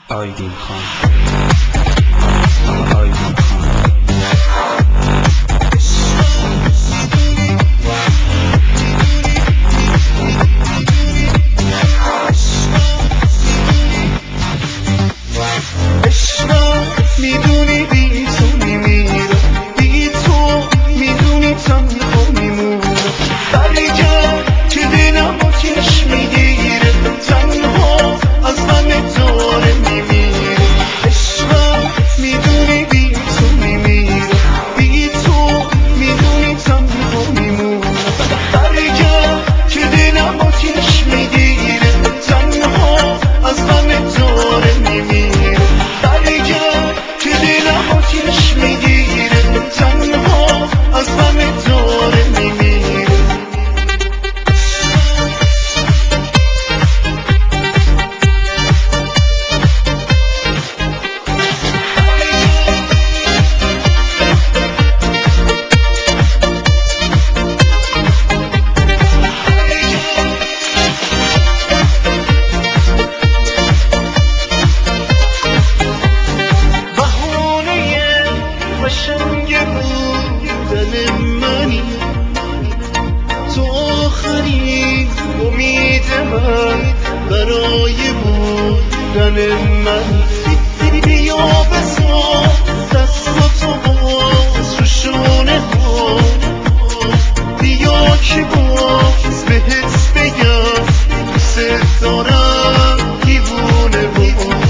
آیدین خان آیدین خان میدونی بی تو میمیرم، بی تو میدونی تنها میمونم. برگرد که دلم آتیش میگیره، تنها از غم داره میمیره. عشقم میدونی بی تو میمیرم، بی تو میدونی تنها میمونم. برگرد که دلم آتیش میگیره، تنها از غم داره میمیره. که دلم آتیش میگیره، تنها از غم داره میمیره. قشنگ بودن منی، تو آخرین امید من برای بودن منی. بیا بذار دستاتو باز رو شونه ها، بیا که باز بهت بگم دوست دارم دیوونه باز.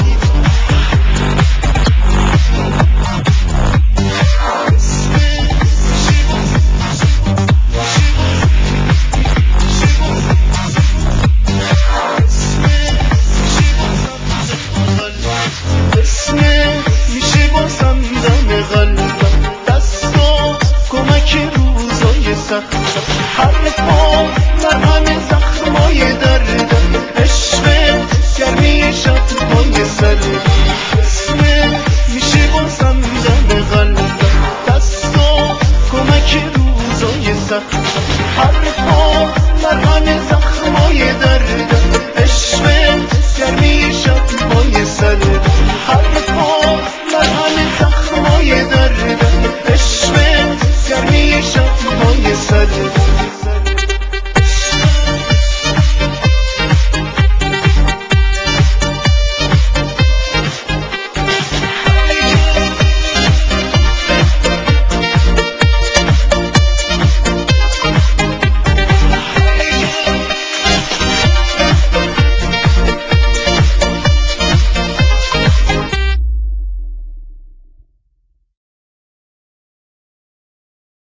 میشه بازم دم قلبم، دستا کمک روزای سختم. حرفا مرهم زخمای دردم، عشقت گرمی شبهای سردم. میشه بازم دم قلبم، دستا کمک روزای سختم.